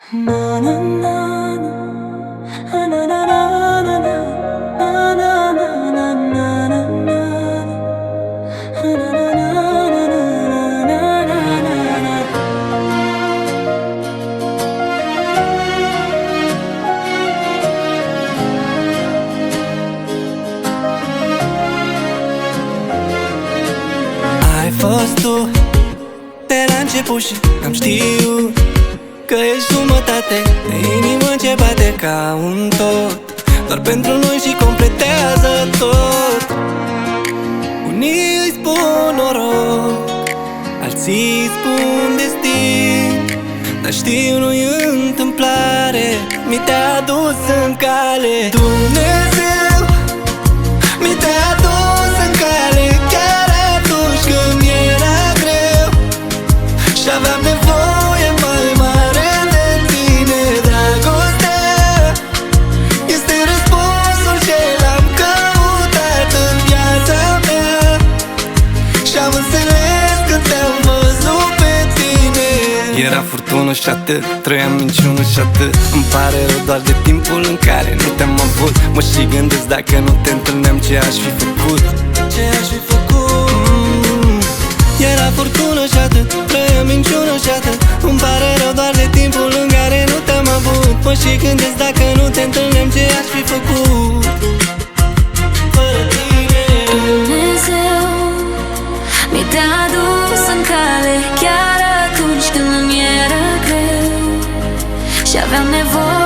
Ai fost tu de la început și am știut că ești jumătate de inimă ce bate ca un tot, doar pentru noi și completează tot. Unii îi spun noroc, alții îi spun destin, dar știu nu-i întâmplare, mi te-a adus în cale. Dumnezeu mi te-a adus în cale, chiar atunci când era greu și aveam nevoie mai mare de tine. Dragostea este răspunsul ce l-am căutat în viața mea și am înțeles când te-am văzut pe tine. Era furtună și atât, trăiam minciună și atât. Îmi pare rău doar de timpul în care nu te-am avut. Mă și gândesc dacă nu te întâlneam ce aș fi făcut. Ce aș fi făcut? Era furtună și atât, trăiam minciună și atât. Îmi pare rău doar de timpul în care nu te-am avut. Mă și gândesc dacă nu te întâlneam ce aș fi făcut fără tine. Dumnezeu mi te-a adus în cale, chiar atunci când îmi era greu și aveam nevoie